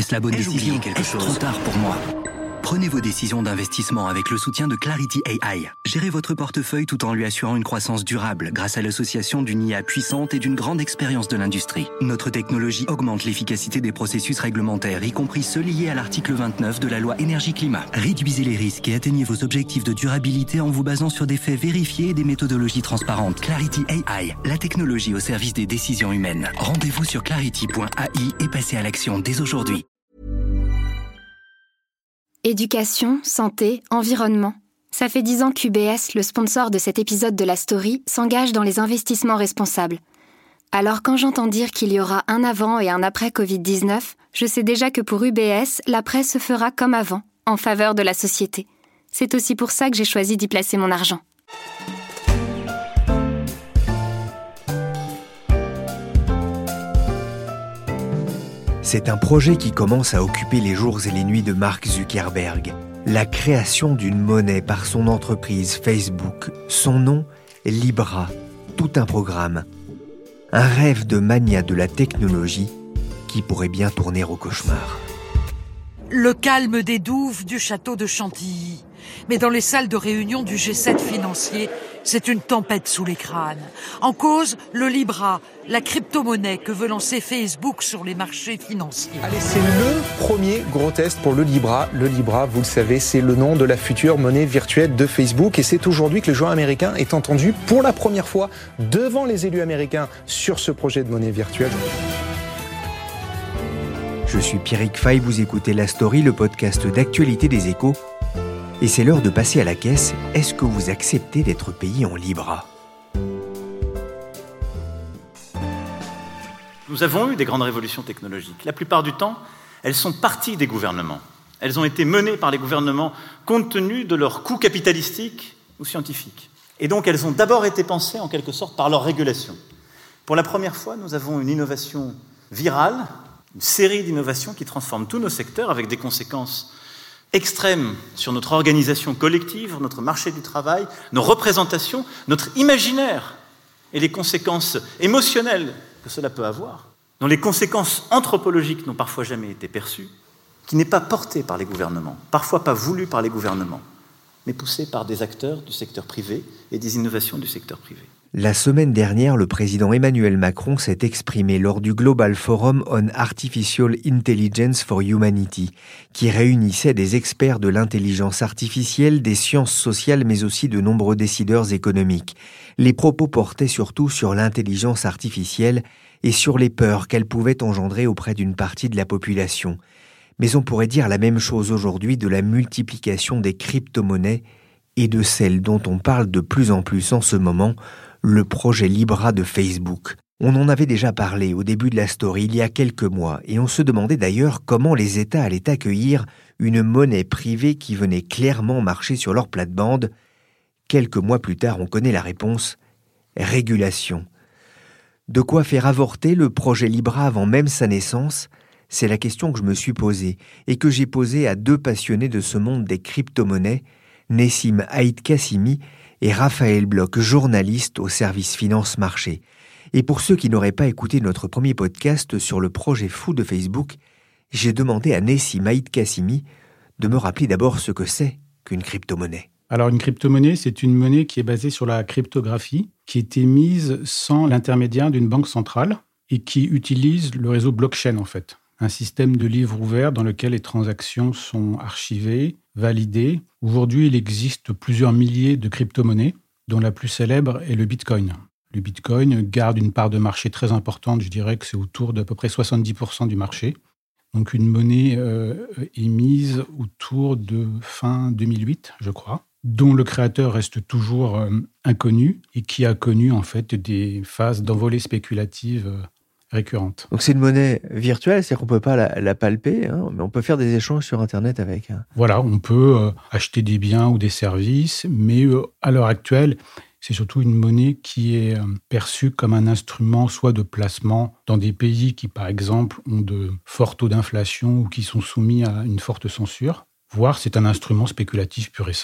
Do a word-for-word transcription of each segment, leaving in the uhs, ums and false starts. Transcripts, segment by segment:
Est-ce la bonne Ai-je décision? oublié quelque Est-ce chose? trop tard pour moi? Prenez vos décisions d'investissement avec le soutien de Clarity A I. Gérez votre portefeuille tout en lui assurant une croissance durable grâce à l'association d'une I A puissante et d'une grande expérience de l'industrie. Notre technologie augmente l'efficacité des processus réglementaires, y compris ceux liés à l'article vingt-neuf de la loi énergie-climat. Réduisez les risques et atteignez vos objectifs de durabilité en vous basant sur des faits vérifiés et des méthodologies transparentes. Clarity A I, la technologie au service des décisions humaines. Rendez-vous sur clarity point A I et passez à l'action dès aujourd'hui. Éducation, santé, environnement. Ça fait dix ans qu'U B S, le sponsor de cet épisode de la story, s'engage dans les investissements responsables. Alors quand j'entends dire qu'il y aura un avant et un après covid dix-neuf, je sais déjà que pour U B S, l'après se fera comme avant, en faveur de la société. C'est aussi pour ça que j'ai choisi d'y placer mon argent. C'est un projet qui commence à occuper les jours et les nuits de Mark Zuckerberg. La création d'une monnaie par son entreprise Facebook. Son nom, Libra. Tout un programme. Un rêve de mania de la technologie qui pourrait bien tourner au cauchemar. Le calme des douves du château de Chantilly. Mais dans les salles de réunion du G sept financier, c'est une tempête sous les crânes. En cause, le Libra, la crypto-monnaie que veut lancer Facebook sur les marchés financiers. Allez, c'est le premier gros test pour le Libra. Le Libra, vous le savez, c'est le nom de la future monnaie virtuelle de Facebook. Et c'est aujourd'hui que le joueur américain est entendu pour la première fois devant les élus américains sur ce projet de monnaie virtuelle. Je suis Pierrick Fay, vous écoutez La Story, le podcast d'actualité des Échos. Et c'est l'heure de passer à la caisse. Est-ce que vous acceptez d'être payé en Libra ? Nous avons eu des grandes révolutions technologiques. La plupart du temps, elles sont parties des gouvernements. Elles ont été menées par les gouvernements compte tenu de leurs coûts capitalistiques ou scientifiques. Et donc, elles ont d'abord été pensées, en quelque sorte, par leur régulation. Pour la première fois, nous avons une innovation virale, une série d'innovations qui transforment tous nos secteurs avec des conséquences extrêmes sur notre organisation collective, notre marché du travail, nos représentations, notre imaginaire et les conséquences émotionnelles que cela peut avoir, dont les conséquences anthropologiques n'ont parfois jamais été perçues, qui n'est pas portée par les gouvernements, parfois pas voulue par les gouvernements, mais poussée par des acteurs du secteur privé et des innovations du secteur privé. La semaine dernière, le président Emmanuel Macron s'est exprimé lors du Global Forum on Artificial Intelligence for Humanity, qui réunissait des experts de l'intelligence artificielle, des sciences sociales, mais aussi de nombreux décideurs économiques. Les propos portaient surtout sur l'intelligence artificielle et sur les peurs qu'elle pouvait engendrer auprès d'une partie de la population. Mais on pourrait dire la même chose aujourd'hui de la multiplication des crypto-monnaies et de celle dont on parle de plus en plus en ce moment, le projet Libra de Facebook. On en avait déjà parlé au début de la story il y a quelques mois et on se demandait d'ailleurs comment les États allaient accueillir une monnaie privée qui venait clairement marcher sur leur plate-bande. Quelques mois plus tard, on connaît la réponse : régulation. De quoi faire avorter le projet Libra avant même sa naissance ? C'est la question que je me suis posée et que j'ai posée à deux passionnés de ce monde des crypto-monnaies, Nessim Haït-Kassimi et Raphaël Bloch, journaliste au service Finance Marché. Et pour ceux qui n'auraient pas écouté notre premier podcast sur le projet fou de Facebook, j'ai demandé à Nessim Haït-Kassimi de me rappeler d'abord ce que c'est qu'une crypto-monnaie. Alors une crypto-monnaie, c'est une monnaie qui est basée sur la cryptographie, qui est émise sans l'intermédiaire d'une banque centrale et qui utilise le réseau blockchain en fait. Un système de livre ouvert dans lequel les transactions sont archivées, validées. Aujourd'hui, il existe plusieurs milliers de crypto-monnaies, dont la plus célèbre est le Bitcoin. Le Bitcoin garde une part de marché très importante, je dirais que c'est autour d'à peu près soixante-dix pour cent du marché. Donc une monnaie euh, émise autour de fin deux mille huit, je crois, dont le créateur reste toujours euh, inconnu et qui a connu en fait des phases d'envolée spéculative euh, récurrente. Donc c'est une monnaie virtuelle, c'est-à-dire qu'on ne peut pas la, la palper, hein, mais on peut faire des échanges sur Internet avec. Hein. Voilà, on peut euh, acheter des biens ou des services, mais euh, à l'heure actuelle, c'est surtout une monnaie qui est euh, perçue comme un instrument soit de placement dans des pays qui, par exemple, ont de forts taux d'inflation ou qui sont soumis à une forte censure, voire c'est un instrument spéculatif pur et simple.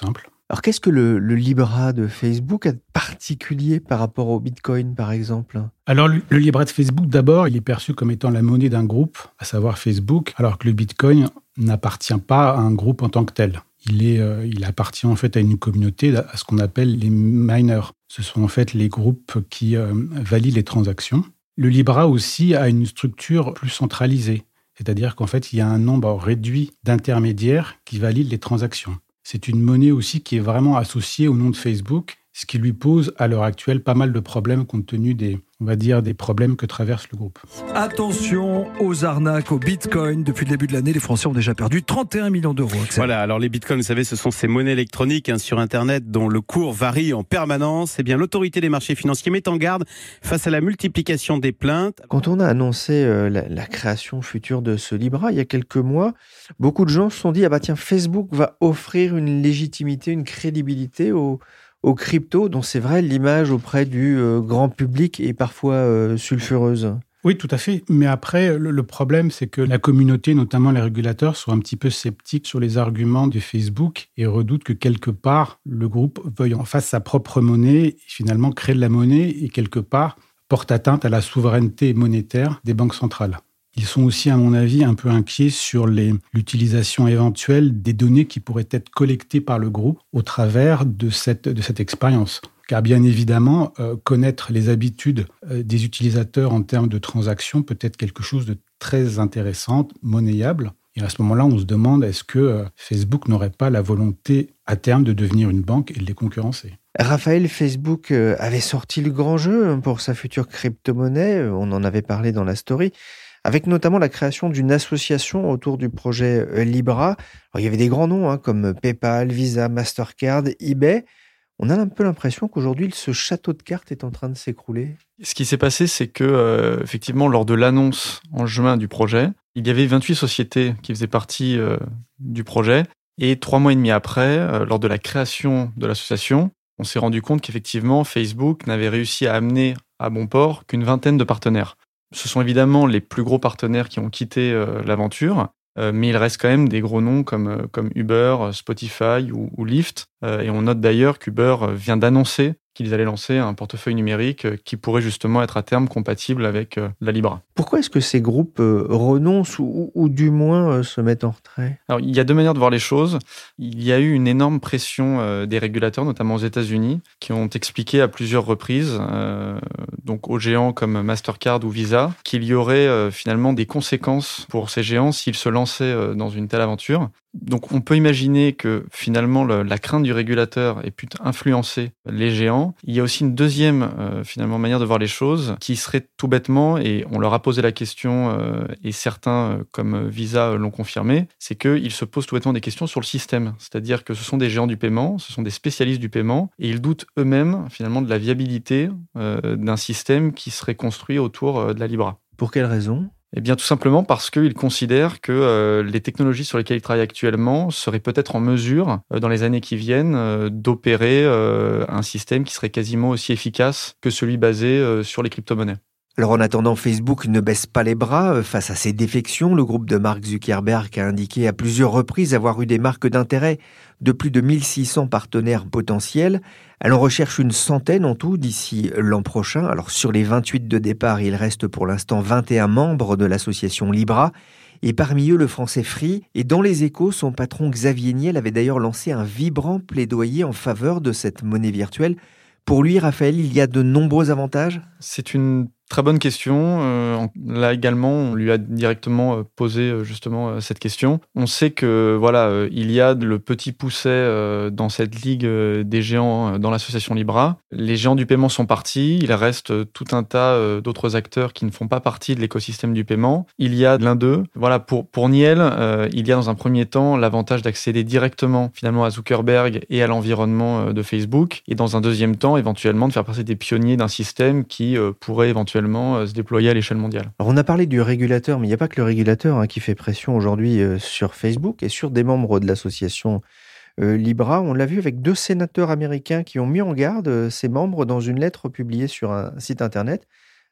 Alors qu'est-ce que le, le Libra de Facebook a de particulier par rapport au Bitcoin, par exemple ? Alors le, le Libra de Facebook, d'abord, il est perçu comme étant la monnaie d'un groupe, à savoir Facebook, alors que le Bitcoin n'appartient pas à un groupe en tant que tel. Il, est, euh, il appartient en fait à une communauté, à ce qu'on appelle les miners. Ce sont en fait les groupes qui euh, valident les transactions. Le Libra aussi a une structure plus centralisée, c'est-à-dire qu'en fait, il y a un nombre réduit d'intermédiaires qui valident les transactions. C'est une monnaie aussi qui est vraiment associée au nom de Facebook, ce qui lui pose à l'heure actuelle pas mal de problèmes compte tenu des, on va dire, des problèmes que traverse le groupe. Attention aux arnaques au Bitcoin. Depuis le début de l'année, les Français ont déjà perdu trente et un millions d'euros. Axel. Voilà, alors les Bitcoins, vous savez, ce sont ces monnaies électroniques hein, sur Internet dont le cours varie en permanence. Eh bien, l'autorité des marchés financiers met en garde face à la multiplication des plaintes. Quand on a annoncé euh, la, la création future de ce Libra, il y a quelques mois, beaucoup de gens se sont dit « Ah bah tiens, Facebook va offrir une légitimité, une crédibilité aux... » aux cryptos, dont c'est vrai, l'image auprès du euh, grand public est parfois euh, sulfureuse. Oui, tout à fait. Mais après, le, le problème, c'est que la communauté, notamment les régulateurs, sont un petit peu sceptiques sur les arguments de Facebook et redoutent que quelque part, le groupe veuille en face sa propre monnaie et finalement créer de la monnaie et quelque part porte atteinte à la souveraineté monétaire des banques centrales. Ils sont aussi, à mon avis, un peu inquiets sur les, l'utilisation éventuelle des données qui pourraient être collectées par le groupe au travers de cette, de cette expérience. Car bien évidemment, euh, connaître les habitudes euh, des utilisateurs en termes de transactions peut être quelque chose de très intéressant, monnayable. Et à ce moment-là, on se demande est-ce que euh, Facebook n'aurait pas la volonté à terme de devenir une banque et de les concurrencer. Raphaël, Facebook euh, avait sorti le grand jeu pour sa future crypto-monnaie. On en avait parlé dans la story. Avec notamment la création d'une association autour du projet Libra. Alors, il y avait des grands noms hein, comme PayPal, Visa, Mastercard, eBay. On a un peu l'impression qu'aujourd'hui, ce château de cartes est en train de s'écrouler. Ce qui s'est passé, c'est que, euh, effectivement, lors de l'annonce en juin du projet, il y avait vingt-huit sociétés qui faisaient partie euh, du projet. Et trois mois et demi après, euh, lors de la création de l'association, on s'est rendu compte qu'effectivement, Facebook n'avait réussi à amener à bon port qu'une vingtaine de partenaires. Ce sont évidemment les plus gros partenaires qui ont quitté euh, l'aventure, euh, mais il reste quand même des gros noms comme, euh, comme Uber, Spotify ou, ou Lyft. Euh, et on note d'ailleurs qu'Uber vient d'annoncer qu'ils allaient lancer un portefeuille numérique euh, qui pourrait justement être à terme compatible avec euh, la Libra. Pourquoi est-ce que ces groupes euh, renoncent ou, ou du moins euh, se mettent en retrait ? Alors, il y a deux manières de voir les choses. Il y a eu une énorme pression euh, des régulateurs, notamment aux États-Unis, qui ont expliqué à plusieurs reprises, euh, donc aux géants comme Mastercard ou Visa, qu'il y aurait euh, finalement des conséquences pour ces géants s'ils se lançaient euh, dans une telle aventure. Donc on peut imaginer que finalement le, la crainte du régulateur ait pu influencer les géants. Il y a aussi une deuxième euh, finalement manière de voir les choses qui serait tout bêtement, et on leur a posé la question euh, et certains euh, comme Visa euh, l'ont confirmé, c'est qu'ils se posent tout bêtement des questions sur le système. C'est-à-dire que ce sont des géants du paiement, ce sont des spécialistes du paiement et ils doutent eux-mêmes finalement de la viabilité euh, d'un système qui serait construit autour euh, de la Libra. Pour quelle raison ? Eh bien, tout simplement parce qu'ils considèrent que euh, les technologies sur lesquelles ils travaillent actuellement seraient peut-être en mesure, euh, dans les années qui viennent, euh, d'opérer euh, un système qui serait quasiment aussi efficace que celui basé euh, sur les crypto-monnaies. Alors en attendant, Facebook ne baisse pas les bras face à ces défections. Le groupe de Mark Zuckerberg a indiqué à plusieurs reprises avoir eu des marques d'intérêt de plus de mille six cents partenaires potentiels. Elle en recherche une centaine en tout d'ici l'an prochain. Alors sur les vingt-huit de départ, il reste pour l'instant vingt et un membres de l'association Libra. Et parmi eux, le français Free. Et dans les Échos, son patron Xavier Niel avait d'ailleurs lancé un vibrant plaidoyer en faveur de cette monnaie virtuelle. Pour lui, Raphaël, il y a de nombreux avantages ? C'est une très bonne question. Euh, là également, on lui a directement posé justement cette question. On sait que voilà, euh, il y a le petit pousset euh, dans cette ligue euh, des géants euh, dans l'association Libra. Les géants du paiement sont partis. Il reste tout un tas euh, d'autres acteurs qui ne font pas partie de l'écosystème du paiement. Il y a l'un d'eux. Voilà, pour pour Niel, euh, il y a dans un premier temps l'avantage d'accéder directement finalement à Zuckerberg et à l'environnement euh, de Facebook, et dans un deuxième temps, éventuellement, de faire partie des pionniers d'un système qui euh, pourrait éventuellement se déployer à l'échelle mondiale. Alors on a parlé du régulateur, mais il n'y a pas que le régulateur hein, qui fait pression aujourd'hui euh, sur Facebook et sur des membres de l'association euh, Libra. On l'a vu avec deux sénateurs américains qui ont mis en garde euh, ces membres dans une lettre publiée sur un site internet.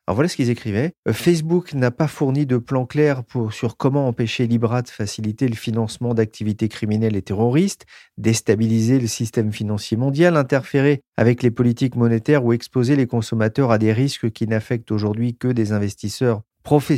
Alors voilà ce qu'ils écrivaient. « Facebook n'a pas fourni de plan clair pour, sur comment empêcher Libra de faciliter le financement d'activités criminelles et terroristes, déstabiliser le système financier mondial, interférer avec les politiques monétaires ou exposer les consommateurs à des risques qui n'affectent aujourd'hui que des investisseurs professionnels. »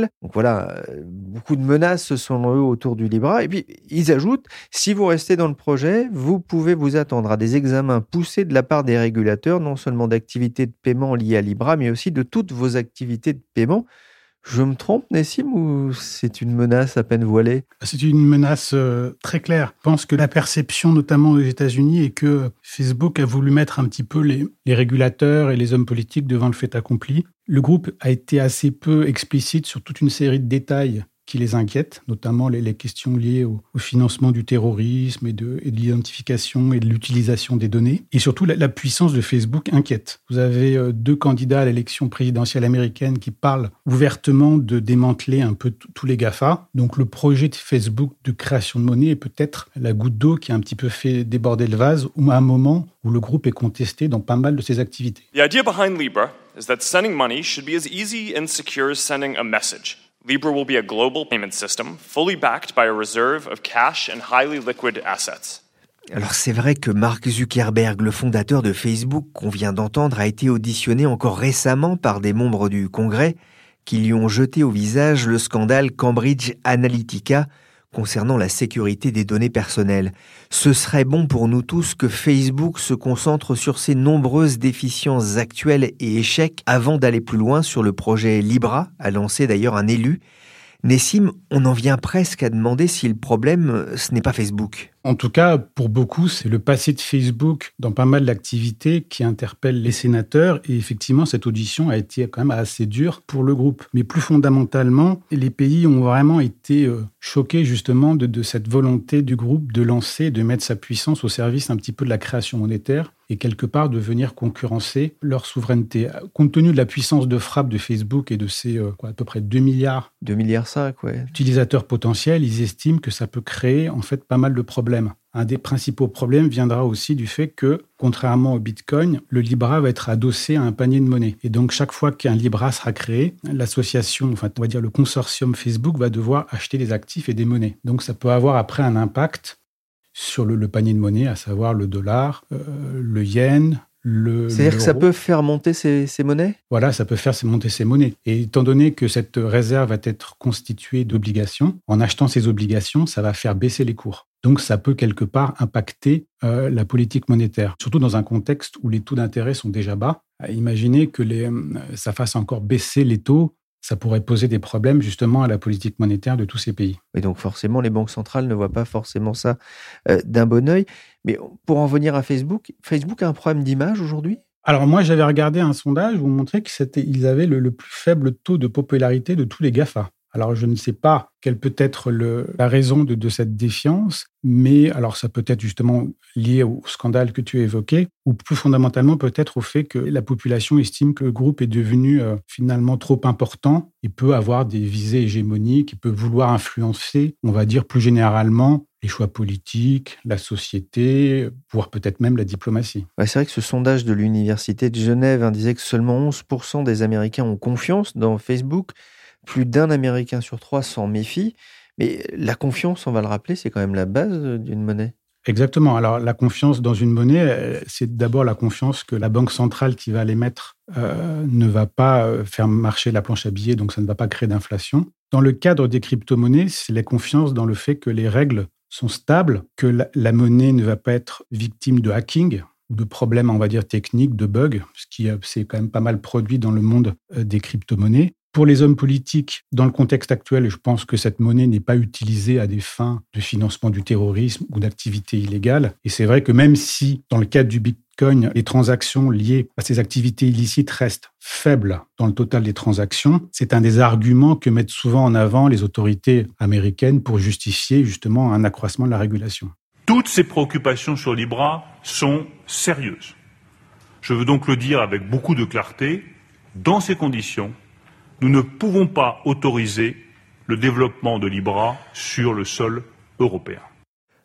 Donc voilà, beaucoup de menaces selon eux autour du Libra. Et puis, ils ajoutent, si vous restez dans le projet, vous pouvez vous attendre à des examens poussés de la part des régulateurs, non seulement d'activités de paiement liées à Libra, mais aussi de toutes vos activités de paiement. Je me trompe, Nessim, ou c'est une menace à peine voilée ? C'est une menace euh, très claire. Je pense que la perception, notamment aux États-Unis, est que Facebook a voulu mettre un petit peu les, les régulateurs et les hommes politiques devant le fait accompli. Le groupe a été assez peu explicite sur toute une série de détails qui les inquiètent, notamment les, les questions liées au, au financement du terrorisme et de, et de l'identification et de l'utilisation des données. Et surtout, la, la puissance de Facebook inquiète. Vous avez euh, deux candidats à l'élection présidentielle américaine qui parlent ouvertement de démanteler un peu t- tous les GAFA. Donc le projet de Facebook de création de monnaie est peut-être la goutte d'eau qui a un petit peu fait déborder le vase, ou à un moment où le groupe est contesté dans pas mal de ses activités. The idea behind Libra is that sending money should be as easy and secure as sending a message. Libra will be a global payment system, fully backed by a reserve of cash and highly liquid assets. Alors c'est vrai que Mark Zuckerberg, le fondateur de Facebook, qu'on vient d'entendre, a été auditionné encore récemment par des membres du Congrès qui lui ont jeté au visage le scandale Cambridge Analytica concernant la sécurité des données personnelles. Ce serait bon pour nous tous que Facebook se concentre sur ses nombreuses déficiences actuelles et échecs avant d'aller plus loin sur le projet Libra, a lancé d'ailleurs un élu. Nessim, on en vient presque à demander si le problème, ce n'est pas Facebook. En tout cas, pour beaucoup, c'est le passé de Facebook dans pas mal d'activités qui interpellent les sénateurs. Et effectivement, cette audition a été quand même assez dure pour le groupe. Mais plus fondamentalement, les pays ont vraiment été euh, choqués justement de, de cette volonté du groupe de lancer, de mettre sa puissance au service un petit peu de la création monétaire et quelque part de venir concurrencer leur souveraineté. Compte tenu de la puissance de frappe de Facebook et de ses euh, quoi, à peu près deux milliards deux virgule cinq milliards, ouais. utilisateurs potentiels, ils estiment que ça peut créer en fait pas mal de problèmes. Un des principaux problèmes viendra aussi du fait que, contrairement au Bitcoin, le Libra va être adossé à un panier de monnaie. Et donc, chaque fois qu'un Libra sera créé, l'association, enfin, on va dire le consortium Facebook va devoir acheter des actifs et des monnaies. Donc, ça peut avoir après un impact sur le, le panier de monnaie, à savoir le dollar, euh, le yen, le C'est-à-dire l'euro. que ça peut faire monter ces, ces monnaies ? Voilà, ça peut faire monter ces monnaies. Et étant donné que cette réserve va être constituée d'obligations, en achetant ces obligations, ça va faire baisser les cours. Donc, ça peut quelque part impacter euh, la politique monétaire, surtout dans un contexte où les taux d'intérêt sont déjà bas. Imaginez que les, euh, ça fasse encore baisser les taux, ça pourrait poser des problèmes justement à la politique monétaire de tous ces pays. Et donc forcément, les banques centrales ne voient pas forcément ça euh, d'un bon œil. Mais pour en venir à Facebook, Facebook a un problème d'image aujourd'hui ? Alors moi, j'avais regardé un sondage où on montrait qu'ils avaient le, le plus faible taux de popularité de tous les GAFA. Alors, je ne sais pas quelle peut être le, la raison de, de cette défiance, mais alors ça peut être justement lié au scandale que tu as évoqué, ou plus fondamentalement peut-être au fait que la population estime que le groupe est devenu euh, finalement trop important et peut avoir des visées hégémoniques, et peut vouloir influencer, on va dire plus généralement, les choix politiques, la société, voire peut-être même la diplomatie. Ouais, c'est vrai que ce sondage de l'Université de Genève hein, disait que seulement onze pour cent des Américains ont confiance dans Facebook. Plus d'un Américain sur trois s'en méfie. Mais la confiance, on va le rappeler, c'est quand même la base d'une monnaie. Exactement. Alors, la confiance dans une monnaie, c'est d'abord la confiance que la banque centrale qui va l'émettre euh, ne va pas faire marcher la planche à billets, donc ça ne va pas créer d'inflation. Dans le cadre des crypto-monnaies, c'est la confiance dans le fait que les règles sont stables, que la, la monnaie ne va pas être victime de hacking ou de problèmes, on va dire, techniques, de bugs, ce qui c'est quand même pas mal produit dans le monde des crypto-monnaies. Pour les hommes politiques, dans le contexte actuel, je pense que cette monnaie n'est pas utilisée à des fins de financement du terrorisme ou d'activités illégales. Et c'est vrai que même si, dans le cadre du Bitcoin, les transactions liées à ces activités illicites restent faibles dans le total des transactions, c'est un des arguments que mettent souvent en avant les autorités américaines pour justifier justement un accroissement de la régulation. Toutes ces préoccupations sur Libra sont sérieuses. Je veux donc le dire avec beaucoup de clarté, dans ces conditions, nous ne pouvons pas autoriser le développement de Libra sur le sol européen.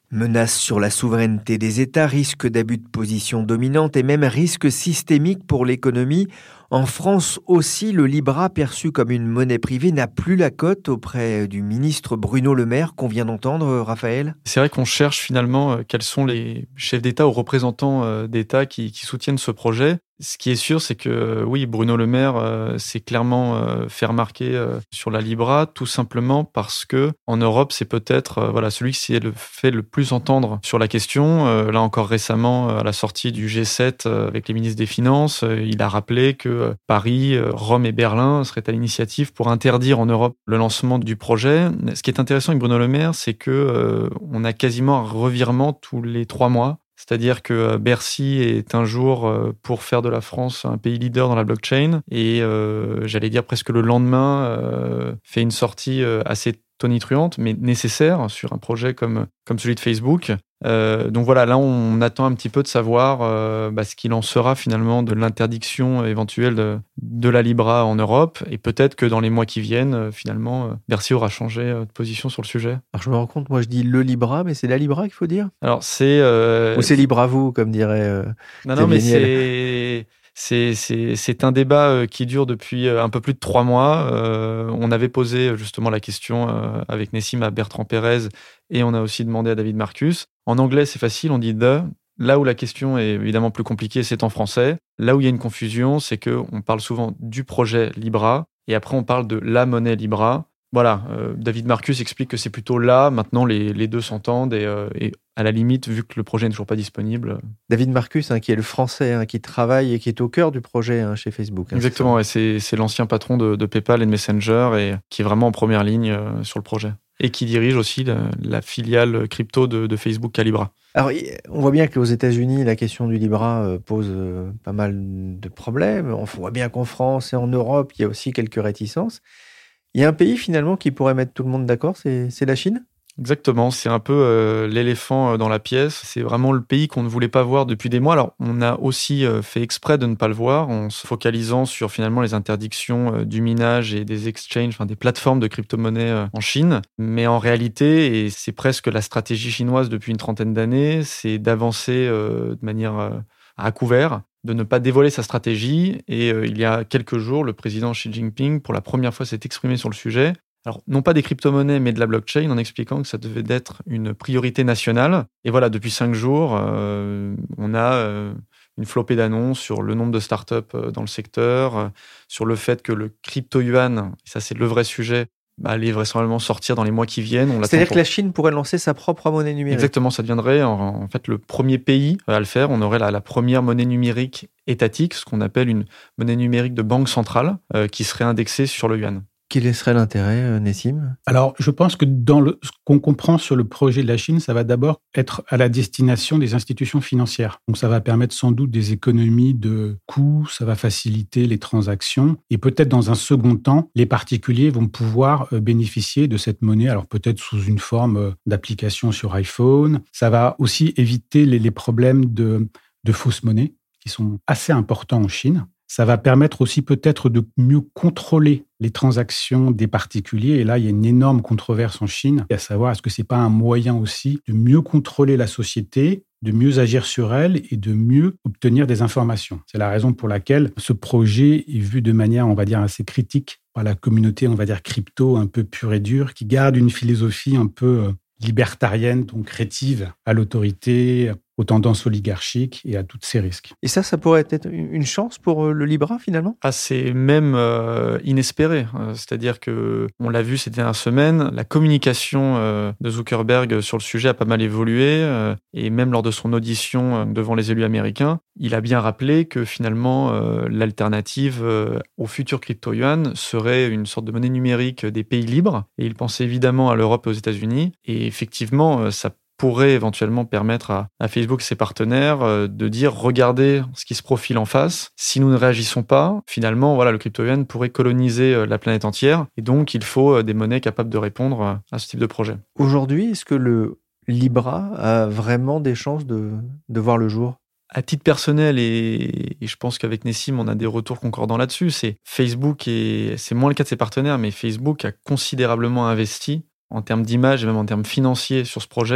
Menace sur la souveraineté des États, risque d'abus de position dominante et même risque systémique pour l'économie. En France aussi, le Libra, perçu comme une monnaie privée, n'a plus la cote auprès du ministre Bruno Le Maire qu'on vient d'entendre, Raphaël. C'est vrai qu'on cherche finalement euh, quels sont les chefs d'État ou représentants euh, d'État qui, qui soutiennent ce projet. Ce qui est sûr, c'est que euh, oui, Bruno Le Maire euh, s'est clairement euh, fait remarquer euh, sur la Libra, tout simplement parce que en Europe, c'est peut-être euh, voilà celui qui s'est le fait le plus entendre sur la question. Euh, là encore récemment, à la sortie du G sept euh, avec les ministres des Finances, euh, il a rappelé que euh, Paris, euh, Rome et Berlin seraient à l'initiative pour interdire en Europe le lancement du projet. Ce qui est intéressant avec Bruno Le Maire, c'est que euh, on a quasiment un revirement tous les trois mois. C'est-à-dire que Bercy est un jour pour faire de la France un pays leader dans la blockchain et euh, j'allais dire presque le lendemain euh, fait une sortie assez tonitruante mais nécessaire sur un projet comme, comme celui de Facebook. Euh, donc voilà, là on attend un petit peu de savoir euh, bah, ce qu'il en sera finalement de l'interdiction éventuelle de, de la Libra en Europe et peut-être que dans les mois qui viennent, euh, finalement, euh, Bercy aura changé euh, de position sur le sujet. Alors je me rends compte, moi je dis le Libra, mais c'est la Libra qu'il faut dire ? Alors c'est... Euh, Ou c'est Libre à vous, comme dirait... Euh, non, non, mais c'est... C'est, c'est, c'est un débat qui dure depuis un peu plus de trois mois. Euh, on avait posé justement la question euh, avec Nessim à Bertrand Pérez et on a aussi demandé à David Marcus. En anglais, c'est facile, on dit « the ». Là où la question est évidemment plus compliquée, c'est en français. Là où il y a une confusion, c'est qu'on parle souvent du projet Libra et après on parle de la monnaie Libra. Voilà, euh, David Marcus explique que c'est plutôt là. Maintenant, les, les deux s'entendent et, euh, et à la limite, vu que le projet n'est toujours pas disponible. David Marcus, hein, qui est le français, hein, qui travaille et qui est au cœur du projet hein, chez Facebook. Hein, exactement, c'est, et c'est, c'est l'ancien patron de, de PayPal et de Messenger et qui est vraiment en première ligne euh, sur le projet. Et qui dirige aussi la, la filiale crypto de, de Facebook Calibra. Alors, on voit bien qu'aux États-Unis, la question du Libra euh, pose euh, pas mal de problèmes. On voit bien qu'en France et en Europe, il y a aussi quelques réticences. Il y a un pays finalement qui pourrait mettre tout le monde d'accord, c'est, c'est la Chine ? Exactement, c'est un peu euh, l'éléphant dans la pièce. C'est vraiment le pays qu'on ne voulait pas voir depuis des mois. Alors, on a aussi euh, fait exprès de ne pas le voir en se focalisant sur finalement les interdictions euh, du minage et des exchanges, enfin des plateformes de crypto-monnaies euh, en Chine. Mais en réalité, et c'est presque la stratégie chinoise depuis une trentaine d'années, c'est d'avancer euh, de manière euh, à couvert, de ne pas dévoiler sa stratégie. Et euh, il y a quelques jours, le président Xi Jinping, pour la première fois, s'est exprimé sur le sujet. Alors, non pas des crypto-monnaies, mais de la blockchain, en expliquant que ça devait être une priorité nationale. Et voilà, depuis cinq jours, euh, on a euh, une flopée d'annonces sur le nombre de startups dans le secteur, euh, sur le fait que le crypto-yuan, ça c'est le vrai sujet, bah, allait vraisemblablement sortir dans les mois qui viennent. On C'est-à-dire pour... que la Chine pourrait lancer sa propre monnaie numérique. Exactement, ça deviendrait en, en fait le premier pays à le faire. On aurait la, la première monnaie numérique étatique, ce qu'on appelle une monnaie numérique de banque centrale, euh, qui serait indexée sur le yuan. Quel serait l'intérêt, Nessim ? Alors, je pense que dans le, ce qu'on comprend sur le projet de la Chine, ça va d'abord être à la destination des institutions financières. Donc, ça va permettre sans doute des économies de coûts, ça va faciliter les transactions. Et peut-être dans un second temps, les particuliers vont pouvoir bénéficier de cette monnaie, alors peut-être sous une forme d'application sur iPhone. Ça va aussi éviter les, les problèmes de, de fausses monnaies qui sont assez importants en Chine. Ça va permettre aussi peut-être de mieux contrôler les transactions des particuliers. Et là, il y a une énorme controverse en Chine, à savoir est-ce que c'est pas un moyen aussi de mieux contrôler la société, de mieux agir sur elle et de mieux obtenir des informations. C'est la raison pour laquelle ce projet est vu de manière, on va dire, assez critique par la communauté, on va dire, crypto, un peu pure et dure, qui garde une philosophie un peu libertarienne, donc rétive à l'autorité, aux tendances oligarchiques et à tous ces risques. Et ça, ça pourrait être une chance pour le Libra, finalement ? Ah, c'est même euh, inespéré. C'est-à-dire que, on l'a vu ces dernières semaines, la communication euh, de Zuckerberg sur le sujet a pas mal évolué. Euh, et même lors de son audition euh, devant les élus américains, il a bien rappelé que finalement, euh, l'alternative euh, au futur crypto-yuan serait une sorte de monnaie numérique des pays libres. Et il pensait évidemment à l'Europe et aux États-Unis. Et effectivement, euh, ça pourrait éventuellement permettre à, à Facebook et ses partenaires euh, de dire « Regardez ce qui se profile en face. Si nous ne réagissons pas, finalement, voilà, le crypto-yuan pourrait coloniser euh, la planète entière. Et donc, il faut euh, des monnaies capables de répondre euh, à ce type de projet. » Aujourd'hui, est-ce que le Libra a vraiment des chances de, de voir le jour ? À titre personnel, et, et je pense qu'avec Nessim, on a des retours concordants là-dessus, c'est Facebook, et c'est moins le cas de ses partenaires, mais Facebook a considérablement investi en termes d'image et même en termes financiers sur ce projet.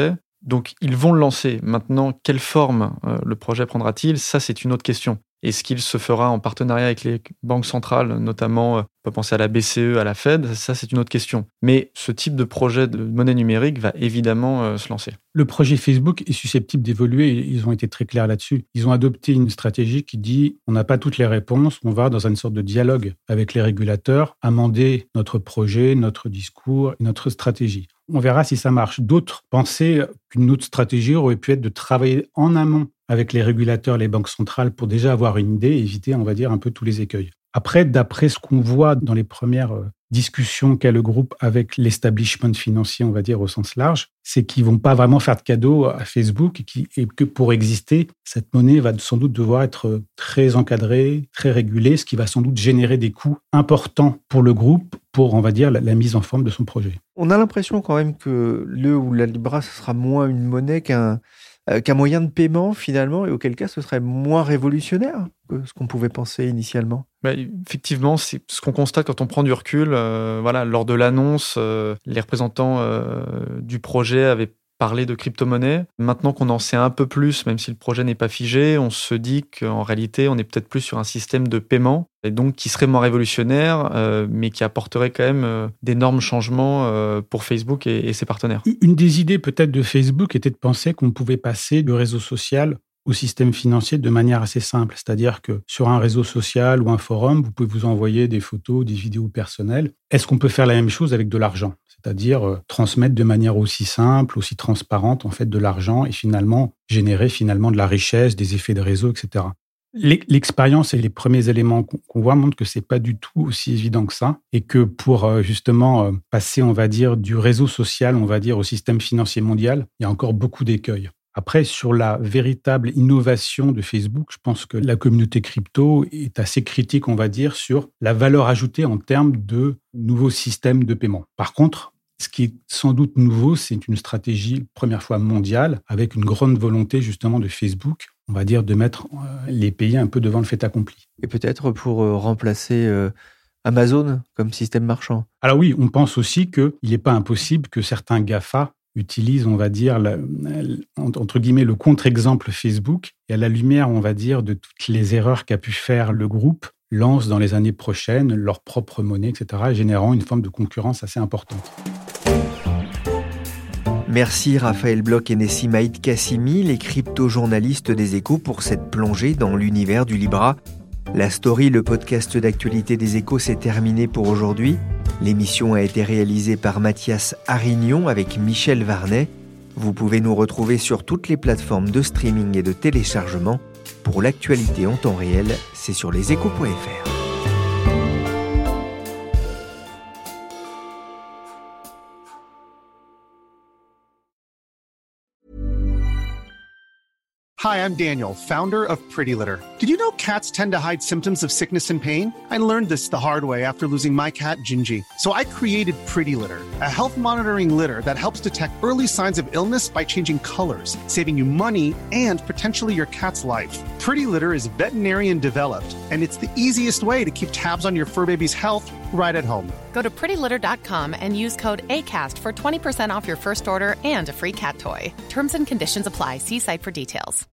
Donc, ils vont le lancer. Maintenant, quelle forme euh, le projet prendra-t-il ? Ça, c'est une autre question. Est-ce qu'il se fera en partenariat avec les banques centrales, notamment, on peut penser à la B C E, à la Fed, ça c'est une autre question. Mais ce type de projet de monnaie numérique va évidemment euh, se lancer. Le projet Facebook est susceptible d'évoluer, ils ont été très clairs là-dessus. Ils ont adopté une stratégie qui dit on n'a pas toutes les réponses, on va dans une sorte de dialogue avec les régulateurs, amender notre projet, notre discours, notre stratégie. On verra si ça marche. D'autres pensaient qu'une autre stratégie aurait pu être de travailler en amont avec les régulateurs, les banques centrales, pour déjà avoir une idée et éviter, on va dire, un peu tous les écueils. Après, d'après ce qu'on voit dans les premières discussions qu'a le groupe avec l'establishment financier, on va dire, au sens large, c'est qu'ils vont pas vraiment faire de cadeaux à Facebook et, qui, et que pour exister, cette monnaie va sans doute devoir être très encadrée, très régulée, ce qui va sans doute générer des coûts importants pour le groupe pour, on va dire, la, la mise en forme de son projet. On a l'impression quand même que le ou la Libra, ce sera moins une monnaie qu'un qu'un moyen de paiement finalement, et auquel cas ce serait moins révolutionnaire que ce qu'on pouvait penser initialement. Bah, effectivement, c'est ce qu'on constate quand on prend du recul. Euh, voilà, lors de l'annonce, euh, les représentants euh, du projet avaient parlé de crypto-monnaie. Maintenant qu'on en sait un peu plus, même si le projet n'est pas figé, on se dit qu'en réalité, on est peut-être plus sur un système de paiement, et donc qui serait moins révolutionnaire, euh, mais qui apporterait quand même euh, d'énormes changements euh, pour Facebook et, et ses partenaires. Une des idées peut-être de Facebook était de penser qu'on pouvait passer du réseau social au système financier de manière assez simple. C'est-à-dire que sur un réseau social ou un forum, vous pouvez vous envoyer des photos, des vidéos personnelles. Est-ce qu'on peut faire la même chose avec de l'argent ? C'est-à-dire euh, transmettre de manière aussi simple, aussi transparente, en fait, de l'argent et finalement générer finalement de la richesse, des effets de réseau, et cetera. L'expérience et les premiers éléments qu'on voit montrent que c'est pas du tout aussi évident que ça et que pour euh, justement euh, passer, on va dire, du réseau social, on va dire, au système financier mondial, il y a encore beaucoup d'écueils. Après, sur la véritable innovation de Facebook, je pense que la communauté crypto est assez critique, on va dire, sur la valeur ajoutée en termes de nouveaux systèmes de paiement. Par contre, ce qui est sans doute nouveau, c'est une stratégie, première fois mondiale, avec une grande volonté justement de Facebook, on va dire, de mettre les pays un peu devant le fait accompli. Et peut-être pour remplacer euh, Amazon comme système marchand. Alors oui, on pense aussi qu'il n'est pas impossible que certains GAFA utilisent, on va dire, la, entre guillemets, le contre-exemple Facebook, et à la lumière, on va dire, de toutes les erreurs qu'a pu faire le groupe, lancent dans les années prochaines leur propre monnaie, et cetera, générant une forme de concurrence assez importante. Merci Raphaël Bloch et Nessim Haït Kassimi, les crypto-journalistes des Échos, pour cette plongée dans l'univers du Libra. La Story, le podcast d'actualité des Échos, s'est terminé pour aujourd'hui. L'émission a été réalisée par Mathias Arignon avec Michel Varnet. Vous pouvez nous retrouver sur toutes les plateformes de streaming et de téléchargement. Pour l'actualité en temps réel, c'est sur leséchos point f r. Hi, I'm Daniel, founder of Pretty Litter. Did you know cats tend to hide symptoms of sickness and pain? I learned this the hard way after losing my cat, Gingy. So I created Pretty Litter, a health monitoring litter that helps detect early signs of illness by changing colors, saving you money and potentially your cat's life. Pretty Litter is veterinarian developed, and it's the easiest way to keep tabs on your fur baby's health right at home. Go to pretty litter dot com and use code ACAST for twenty percent off your first order and a free cat toy. Terms and conditions apply. See site for details.